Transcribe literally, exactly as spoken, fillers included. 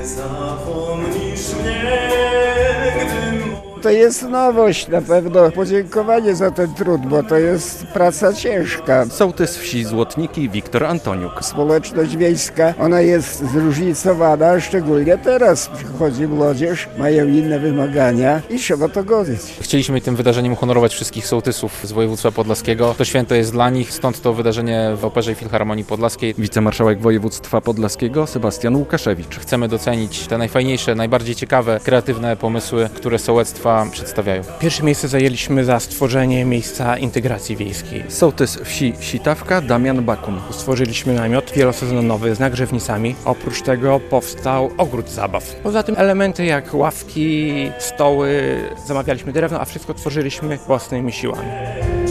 nie zapomnisz mnie, gdy... To jest nowość, na pewno podziękowanie za ten trud, bo to jest praca ciężka. Sołtys wsi Złotniki Wiktor Antoniuk. Społeczność wiejska, ona jest zróżnicowana, szczególnie teraz przychodzi młodzież, mają inne wymagania i trzeba to godzić. Chcieliśmy tym wydarzeniem uhonorować wszystkich sołtysów z województwa podlaskiego. To święto jest dla nich, stąd to wydarzenie w Operze i Filharmonii Podlaskiej. Wicemarszałek województwa podlaskiego Sebastian Łukaszewicz. Chcemy docenić te najfajniejsze, najbardziej ciekawe, kreatywne pomysły, które sołectwa przedstawiają. Pierwsze miejsce zajęliśmy za stworzenie miejsca integracji wiejskiej. Sołtys wsi Sitawka Damian Bakun. Stworzyliśmy namiot wielosezonowy z nagrzewnicami. Oprócz tego powstał ogród zabaw. Poza tym elementy jak ławki, stoły, zamawialiśmy drewno, a wszystko tworzyliśmy własnymi siłami.